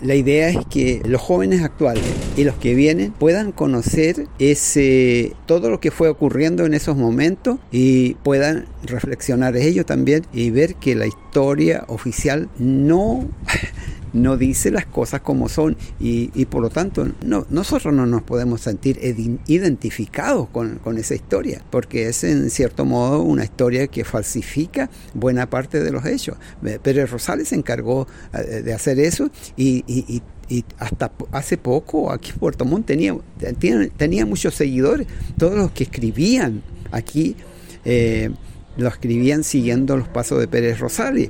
La idea es que los jóvenes actuales y los que vienen puedan conocer todo lo que fue ocurriendo en esos momentos y puedan reflexionar ellos también y ver que la historia oficial no dice las cosas como son y por lo tanto nosotros no nos podemos sentir identificados con esa historia, porque es en cierto modo una historia que falsifica buena parte de los hechos. Pérez Rosales se encargó de hacer eso y hasta hace poco aquí en Puerto Montt tenía muchos seguidores. Todos los que escribían aquí lo escribían siguiendo los pasos de Pérez Rosales.